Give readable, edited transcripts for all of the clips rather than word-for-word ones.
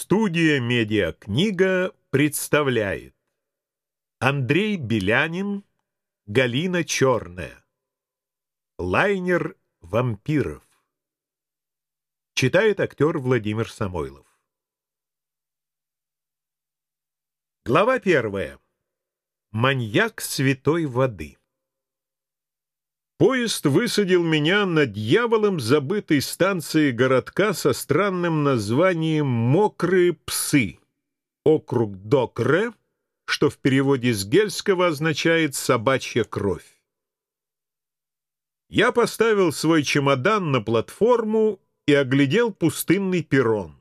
Студия «Медиакнига» представляет Андрей Белянин, Галина Черная. Лайнер вампиров. Читает актер Владимир Самойлов. Глава 1. Маньяк святой воды. Поезд высадил меня на дьяволом забытой станции городка со странным названием «Мокрые псы», округ Докре, что в переводе с гельского означает «собачья кровь». Я поставил свой чемодан на платформу и оглядел пустынный перрон.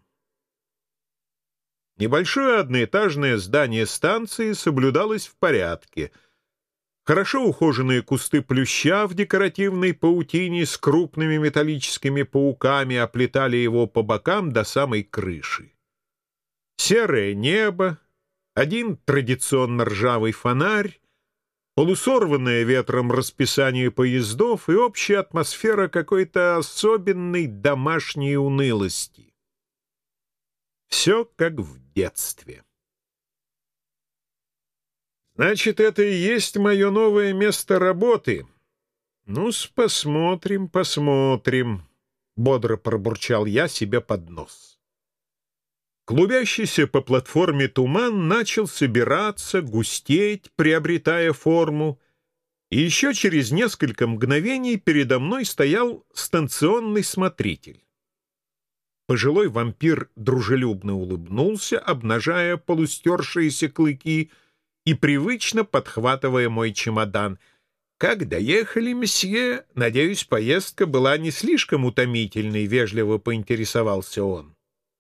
Небольшое одноэтажное здание станции соблюдалось в порядке. Хорошо ухоженные кусты плюща в декоративной паутине с крупными металлическими пауками оплетали его по бокам до самой крыши. Серое небо, один традиционно ржавый фонарь, полусорванное ветром расписание поездов и общая атмосфера какой-то особенной домашней унылости. Все как в детстве. Значит, это и есть мое новое место работы. Ну-с, посмотрим, посмотрим, — бодро пробурчал я себе под нос. Клубящийся по платформе туман начал собираться, густеть, приобретая форму, и еще через несколько мгновений передо мной стоял станционный смотритель. Пожилой вампир дружелюбно улыбнулся, обнажая полустершиеся клыки, и привычно подхватывая мой чемодан. «Как доехали, месье? Надеюсь, поездка была не слишком утомительной», — вежливо поинтересовался он.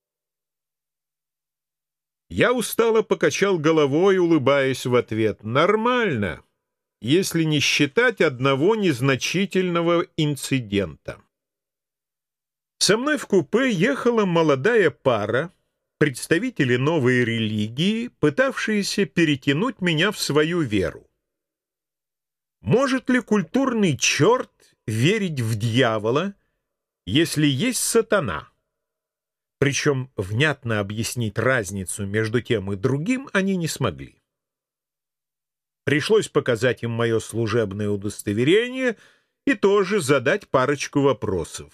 Я устало покачал головой, улыбаясь в ответ. «Нормально, если не считать одного незначительного инцидента». Со мной в купе ехала молодая пара, представители новой религии, пытавшиеся перетянуть меня в свою веру. Может ли культурный черт верить в дьявола, если есть сатана? Причем внятно объяснить разницу между тем и другим они не смогли. Пришлось показать им мое служебное удостоверение и тоже задать парочку вопросов.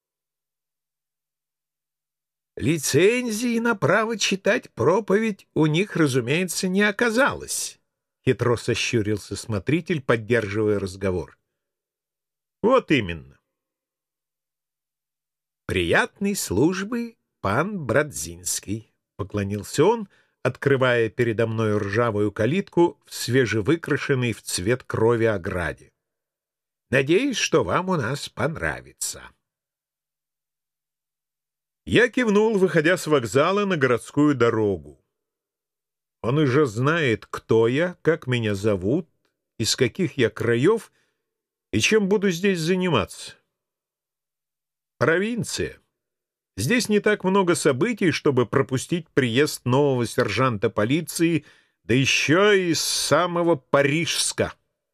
«Лицензии на право читать проповедь у них, разумеется, не оказалось», — хитро сощурился смотритель, поддерживая разговор. «Вот именно». «Приятной службы, пан Брадзинский», — поклонился он, открывая передо мной ржавую калитку в свежевыкрашенной в цвет крови ограде. «Надеюсь, что вам у нас понравится». Я кивнул, выходя с вокзала на городскую дорогу. Он уже знает, кто я, как меня зовут, из каких я краев и чем буду здесь заниматься. Провинция. Здесь не так много событий, чтобы пропустить приезд нового сержанта полиции, да еще из самого Парижска.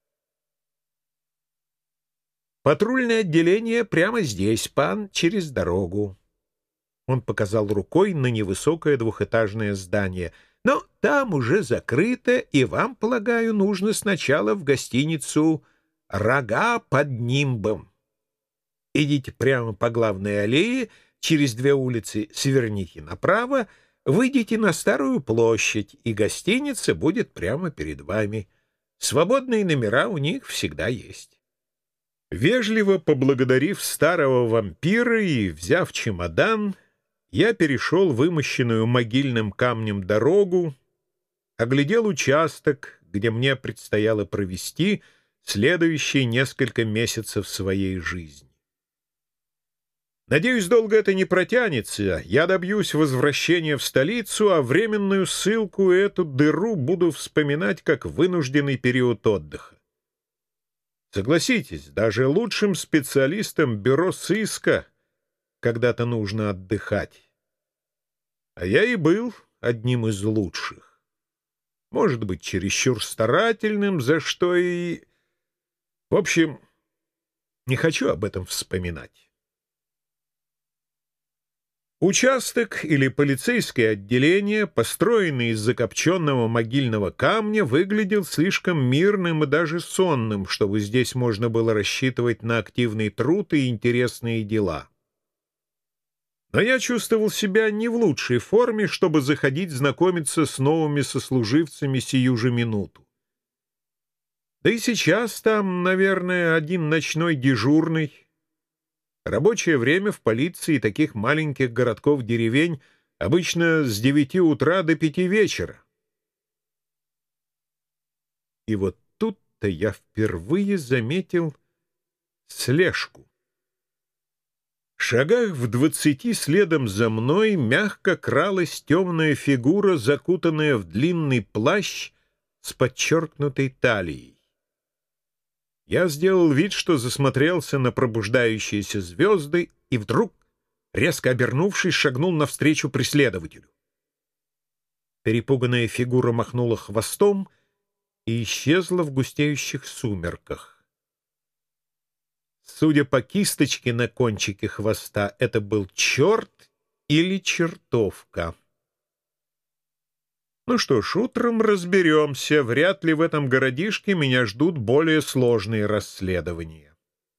Патрульное отделение прямо здесь, пан, через дорогу. Он показал рукой на невысокое двухэтажное здание. «Но там уже закрыто, и вам, полагаю, нужно сначала в гостиницу «Рога под нимбом». Идите прямо по главной аллее, через 2 улицы сверните направо, выйдите на Старую площадь, и гостиница будет прямо перед вами. Свободные номера у них всегда есть». Вежливо поблагодарив старого вампира и взяв чемодан, я перешел вымощенную могильным камнем дорогу, оглядел участок, где мне предстояло провести следующие несколько месяцев своей жизни. Надеюсь, долго это не протянется, я добьюсь возвращения в столицу, а временную ссылку и эту дыру буду вспоминать как вынужденный период отдыха. Согласитесь, даже лучшим специалистам бюро сыска когда-то нужно отдыхать. А я и был одним из лучших. Может быть, чересчур старательным, за что и... В общем, не хочу об этом вспоминать. Участок или полицейское отделение, построенный из закопченного могильного камня, выглядел слишком мирным и даже сонным, чтобы здесь можно было рассчитывать на активный труд и интересные дела. Но я чувствовал себя не в лучшей форме, чтобы заходить знакомиться с новыми сослуживцами сию же минуту. Да и сейчас там, наверное, один ночной дежурный. Рабочее время в полиции таких маленьких городков-деревень обычно с 9 утра до 5 вечера. И вот тут-то я впервые заметил слежку. В шагах в 20 следом за мной мягко кралась темная фигура, закутанная в длинный плащ с подчеркнутой талией. Я сделал вид, что засмотрелся на пробуждающиеся звезды, и вдруг, резко обернувшись, шагнул навстречу преследователю. Перепуганная фигура махнула хвостом и исчезла в густеющих сумерках. Судя по кисточке на кончике хвоста, это был черт или чертовка. Ну что ж, утром разберемся. Вряд ли в этом городишке меня ждут более сложные расследования.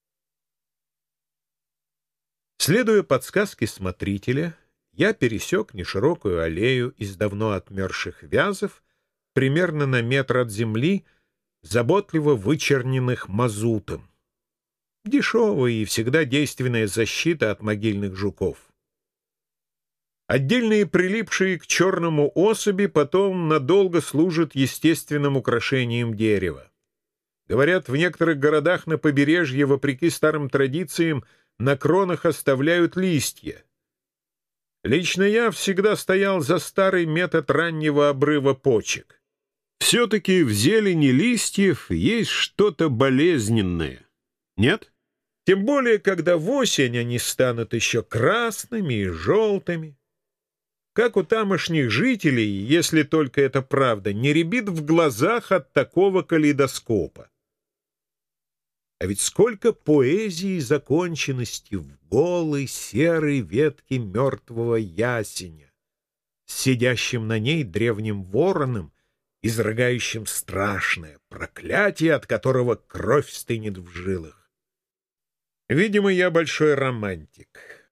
Следуя подсказке смотрителя, я пересек неширокую аллею из давно отмерших вязов, примерно на метр от земли, заботливо вычерненных мазутом. Дешевая и всегда действенная защита от могильных жуков. Отдельные прилипшие к черному особи потом надолго служат естественным украшением дерева. Говорят, в некоторых городах на побережье, вопреки старым традициям, на кронах оставляют листья. Лично я всегда стоял за старый метод раннего обрыва почек. Все-таки в зелени листьев есть что-то болезненное. Нет? Тем более, когда в осень они станут еще красными и желтыми. Как у тамошних жителей, если только это правда, не рябит в глазах от такого калейдоскопа. А ведь сколько поэзии и законченности в голой серой ветке мертвого ясеня, с сидящим на ней древним вороном, изрыгающим страшное проклятие, от которого кровь стынет в жилах. Видимо, я большой романтик.